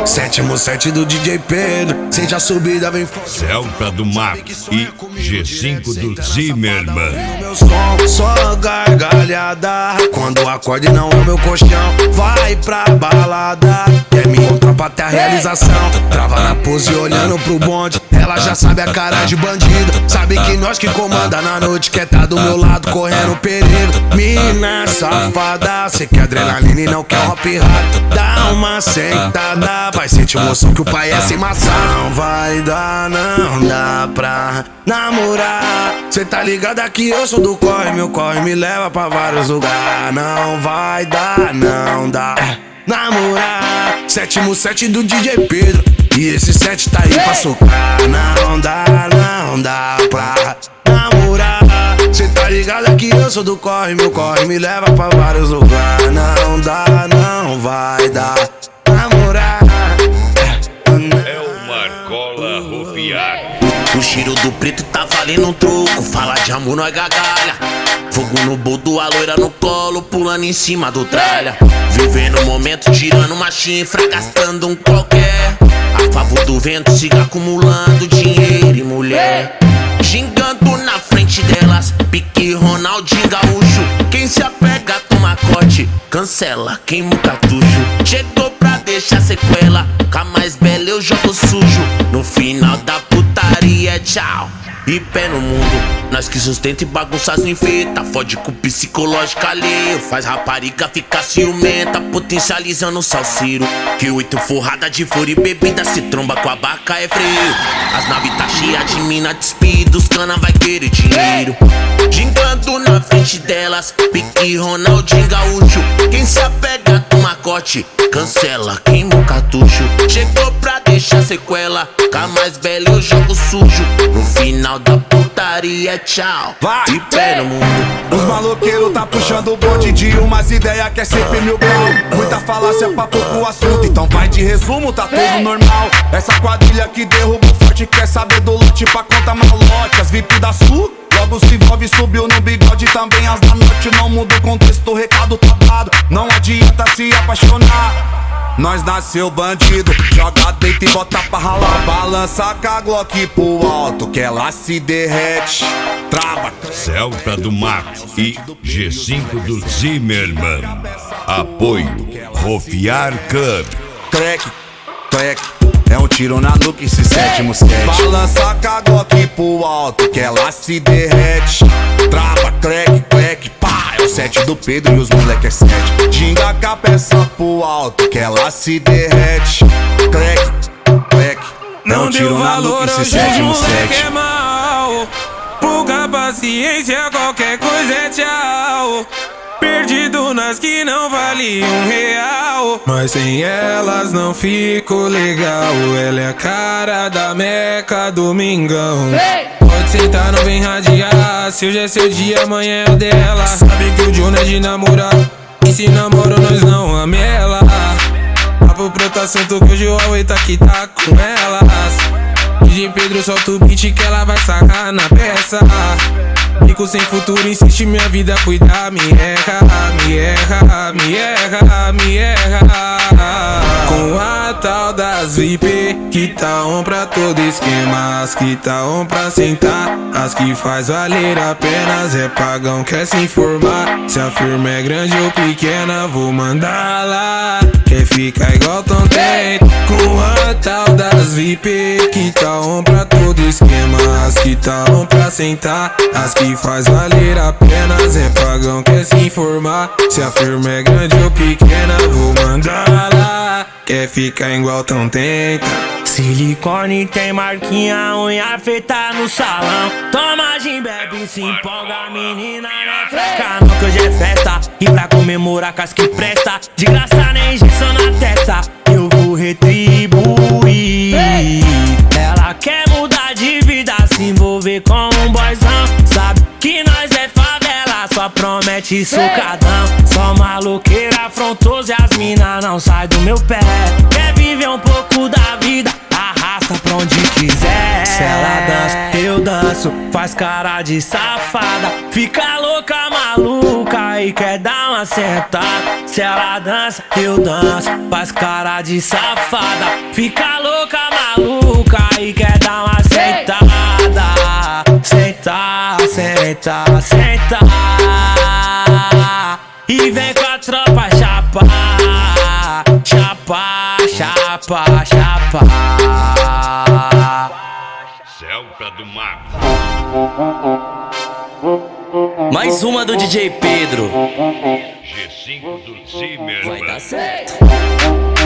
Sétimo set do DJ Pedro, sente a subida, vem forte. Celta do Max e G5 do Zimmerman. Meus sons, só gargalhada. Quando acorde não é meu colchão, vai pra balada. Quer me encontrar pra ter a realização. Trava na pose olhando pro bonde. Ela já sabe a cara de bandido. Sabe que nós que comanda na noite. Quer tá do meu lado correndo perigo. Mina safada, cê quer adrenalina e não quer uma pirrada. Dá uma sentada, vai sentir emoção que o pai é sem maçã. Não vai dar, não dá pra namorar. Cê tá ligado aqui, eu sou do corre. Meu corre me leva pra vários lugares. Não vai dar, não dá namorar. Sétimo set do DJ Pedro, e esse set tá aí pra socar. Não dá pra namorar. Cê tá ligado aqui, eu sou do corre. Meu corre me leva pra vários lugares. Não dá, não vai dar namorar. É o Marcola Rufiar. O cheiro do preto tá valendo um troco. Fala de amor, nós gagalha. Fogo no boldo, a loira no colo, pulando em cima do tralha. Vivendo o momento, tirando uma chifra, gastando um qualquer. A favor do vento, siga acumulando dinheiro e mulher. Gingando na frente delas, pique Ronaldinho Gaúcho. Quem se apega toma corte, cancela, queima o cartucho. Chegou pra deixar sequela, com a mais bela eu jogo sujo. No final da putaria, tchau e pé no mundo. Nós que sustenta e bagunça as enfeita. Fode com o psicológico alheio. Faz rapariga ficar ciumenta, potencializando o salseiro. Que 8 forrada de fora e bebida, se tromba com a barca é freio. As naves tá cheia de mina despido, os cana vai querer dinheiro. Gingando na frente delas, pique Ronaldinho Gaúcho. Quem se apega toma corte, cancela, queima o cartucho. Chegou pra deixar sequela, com a mais bela eu jogo sujo. No final da putaria, tchau e pé no mundo. Os maloqueiros tá puxando o bonde de umas ideias que é sempre mil grau. Muita falácia pra pouco assunto, então vai de resumo, tá tudo normal. Essa quadrilha que derruba o forte quer saber do lote pra conta malote. As VIP da Sul logo se envolve, subiu no bigode. Também as da Norte, não muda o contexto, o recado tá dado. Não adianta se apaixonar, nós nasceu bandido, joga deita e bota pra ralar. Balança com a Glock pro alto, que ela se derrete. Trava. Celta do Max e G5 do Zimmerman. Apoio Rufiar Club. Crack, crack, é um tiro na nuca esse sétimo set. Balança com a Glock pro alto, que ela se derrete. Trava, crack, crack, pá, é o set do Pedro e os moleque é 7. Ginga com a peça pro alto, que ela se derrete. Crack, crack, é um tiro na nuca esse sétimo set. É mal, pouca paciência, qualquer coisa é tchau. Perdido nas que não vale R$1, mas sem elas não fico legal. Ela é a cara da Meca Domingão. Pode sentar, não vem radiar. Se hoje é seu dia, amanhã é o dela. Sabe que o John é de namorar, e se namoro nós não amela. Papo pro assunto que hoje o Huawei tá aqui, tá com elas. DJ Pedro solta o beat que ela vai sacar na peça. Fico sem futuro, insiste minha vida, cuidar. Me erra, me erra, me erra, me erra. Com a tal das VIP, que tá on pra todo esquema. As que tá on pra sentar, as que faz valer a pena. Zé Pagão quer se informar, se a firma é grande ou pequena, vou mandar lá. Quer ficar igual tão tem. Com a tal das VIP, que tá on pra todo esquema. As que tá on pra sentar, as que faz valer a pena. Zé Pagão quer se informar, se a firma é grande ou pequena, vou mandar lá. Quer ficar igual tão tenta. Silicone tem marquinha, unha feita no salão. Toma gin, bebe, se empolga, menina, não é fraca não, que hoje é festa. E pra comemorar com as que presta, de graça nem injeção na testa, eu vou retribuir. Ela quer mudar de vida, se envolver com um boyzão. Sabe que nós é favela, só promete sucadão. Só maloqueira afrontosa e as mina não sai do meu pé. Quer viver um pouco da vida, arrasta pra onde quiser. Se ela dança, eu danço, faz cara de safada. Fica louca, maluca e quer dar uma sentada. Se ela dança, eu danço, faz cara de safada. Fica louca, maluca e quer dar uma sentada. Sentar, sentar, sentar. E vem com a tropa chapa. Chapa, chapa, chapa. Celta do Mago. Mais uma do DJ Pedro. G5 do Zimmer. Vai dar certo.